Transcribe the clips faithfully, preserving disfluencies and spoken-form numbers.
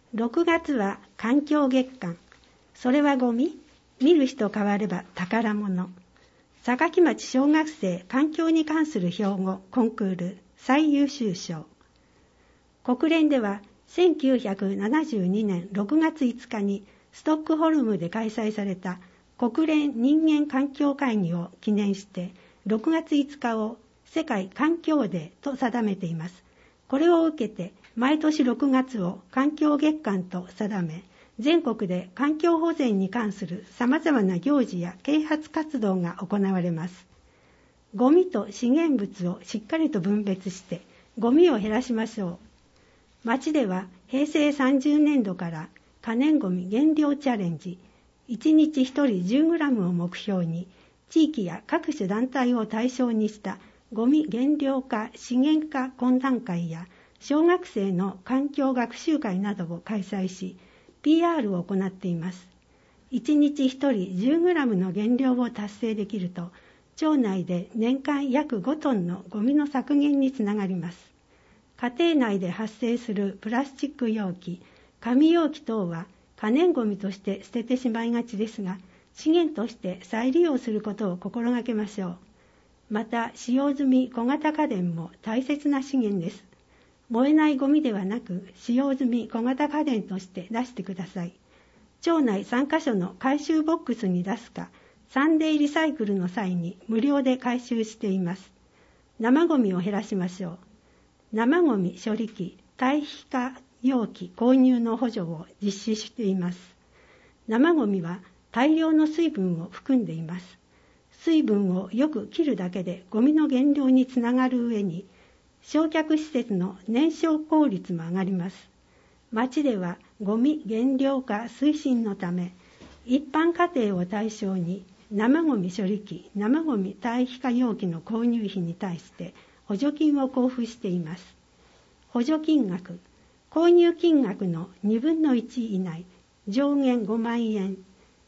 ろくがつは環境月間。それはゴミ？見る人変われば宝物。坂町小学生環境に関する標語コンクール最優秀賞。国連ではせんきゅうひゃくななじゅうにねんろくがついつかにストックホルムで開催された国連人間環境会議を記念してろくがついつかを世界環境デーと定めています。これを受けて毎年ろくがつを環境月間と定め、全国で環境保全に関する様々な行事や啓発活動が行われます。ゴミと資源物をしっかりと分別してゴミを減らしましょう。町ではへいせいさんじゅうねんどから可燃ゴミ減量チャレンジ、いちにちひとり じゅうグラム を目標に地域や各種団体を対象にしたゴミ減量化資源化懇談会や小学生の環境学習会などを開催し、ピーアール を行っています。いちにちひとり じゅうグラム の減量を達成できると、町内で年間約ごトンのゴミの削減につながります。家庭内で発生するプラスチック容器、紙容器等は可燃ゴミとして捨ててしまいがちですが、資源として再利用することを心がけましょう。また、使用済み小型家電も大切な資源です。燃えないゴミではなく、使用済み小型家電として出してください。町内さんかしょの回収ボックスに出すか、サンデーリサイクルの際に無料で回収しています。生ゴミを減らしましょう。生ゴミ処理機、堆肥化容器購入の補助を実施しています。生ゴミは大量の水分を含んでいます。水分をよく切るだけでゴミの減量につながる上に、焼却施設の燃焼効率も上がります。町ではゴミ減量化推進のため、一般家庭を対象に生ゴミ処理機、生ゴミ堆肥化容器の購入費に対して補助金を交付しています。補助金額、購入金額のにぶんのいち以内、上限ごまんえん、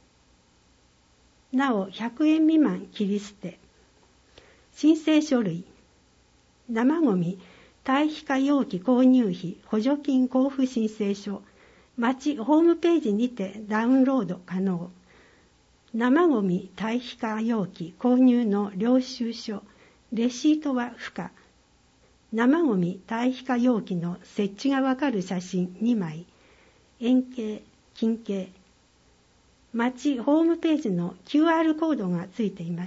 なおひゃくえん未満切り捨て。申請書類、生ゴミ堆肥化容器購入費補助金交付申請書、町ホームページにてダウンロード可能。生ゴミ堆肥化容器購入の領収書、レシートは不可。生ゴミ堆肥化容器の設置がわかる写真にまい、円形、近景。町ホームページの キューアール コードがついています。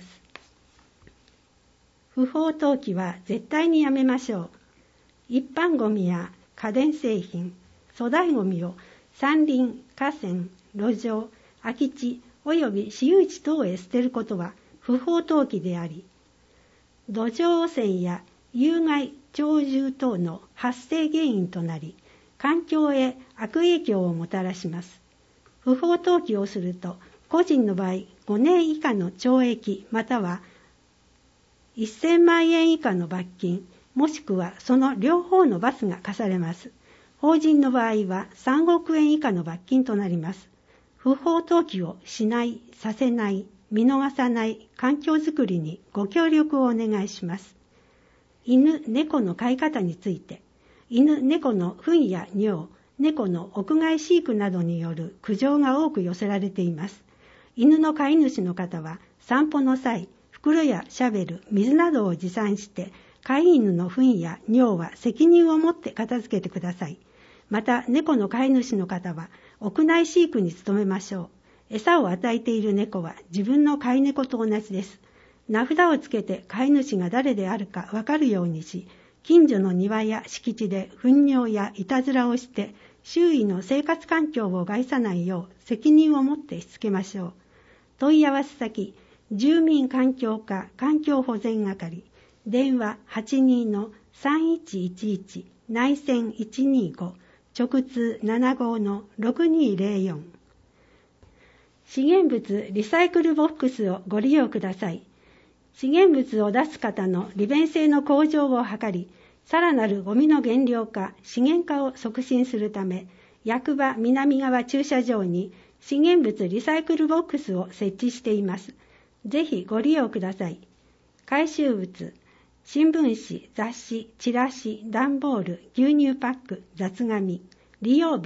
不法投棄は絶対にやめましょう。一般ゴミや家電製品、粗大ゴミを山林、河川、路上、空き地及び私有地等へ捨てることは不法投棄であり、土壌汚染や有害鳥獣等の発生原因となり、環境へ悪影響をもたらします。不法投棄をすると、個人の場合ごねん以下の懲役またはせんまんえん以下の罰金、もしくはその両方の罰が課されます。法人の場合はさんおくえん以下の罰金となります。不法投棄をしない、させない、見逃さない環境づくりにご協力をお願いします。犬、猫の飼い方について、犬、猫の糞や尿、猫の屋外飼育などによる苦情が多く寄せられています。犬の飼い主の方は散歩の際、袋やシャベル、水などを持参して、飼い犬の糞や尿は責任を持って片付けてください。また、猫の飼い主の方は屋内飼育に努めましょう。餌を与えている猫は自分の飼い猫と同じです。名札をつけて飼い主が誰であるかわかるようにし、近所の庭や敷地で糞尿やいたずらをして、周囲の生活環境を害さないよう責任を持ってしつけましょう。問い合わせ先、住民環境課環境保全係、電話 はちにーのさんいちいちいち 内線いちにーご、直通 ななごのろくにーぜろよん。資源物リサイクルボックスをご利用ください。資源物を出す方の利便性の向上を図り、さらなるゴミの減量化、資源化を促進するため、役場南側駐車場に資源物リサイクルボックスを設置しています。ぜひご利用ください。回収物、新聞紙、雑誌、チラシ、段ボール、牛乳パック、雑紙、利用日、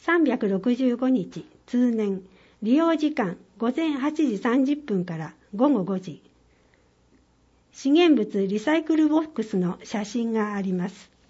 さんびゃくろくじゅうごにち通年、利用時間ごぜんはちじさんじゅっぷんからごごごじ。資源物リサイクルボックスの写真があります。